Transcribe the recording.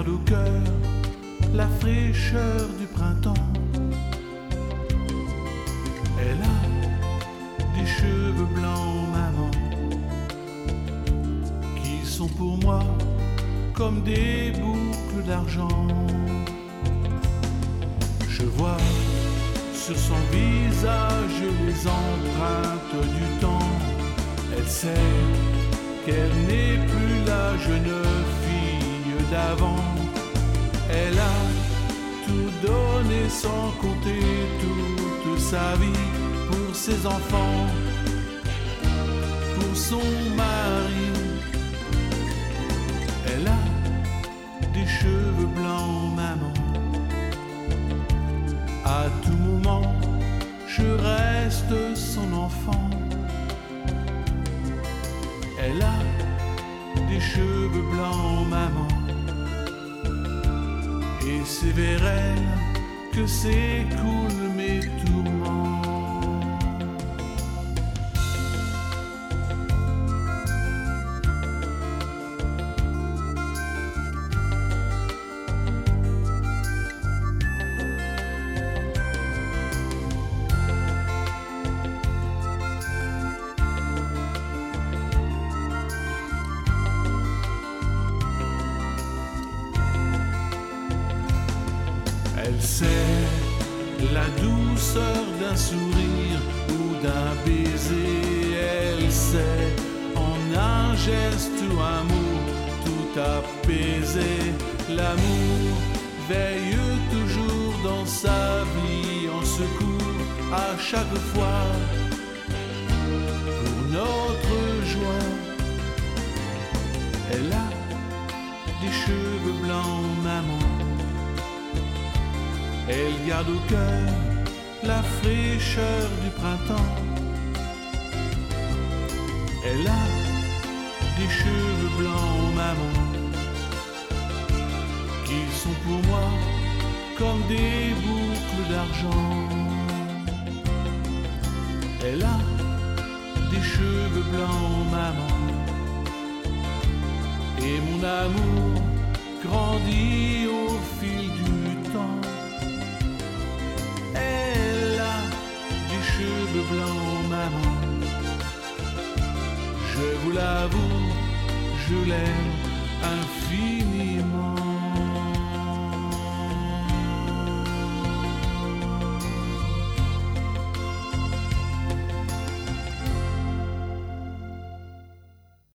garde au cœur la fraîcheur du printemps. Elle a des cheveux blancs, maman, qui sont pour moi comme des boucles d'argent. Je vois sur son visage les empreintes du temps. Elle sait qu'elle n'est plus la jeune fille d'avant. Elle a tout donné sans compter toute sa vie pour ses enfants, pour son mari. Elle a des cheveux blancs, maman. À tout moment, je reste son enfant. Elle a des cheveux blancs, maman. Et c'est vers elle que s'écoulent mes tourments. Elle sait la douceur d'un sourire ou d'un baiser. Elle sait en un geste ou un mot tout apaiser. L'amour veille toujours dans sa vie en secours à chaque fois pour notre joie. Elle a des cheveux blancs, maman. Elle garde au cœur la fraîcheur du printemps. Elle a des cheveux blancs, maman, qui sont pour moi comme des boucles d'argent. Elle a des cheveux blancs, maman, et mon amour grandit au fil du temps. Elle a des cheveux blancs, maman. Je vous l'avoue, je l'aime infiniment.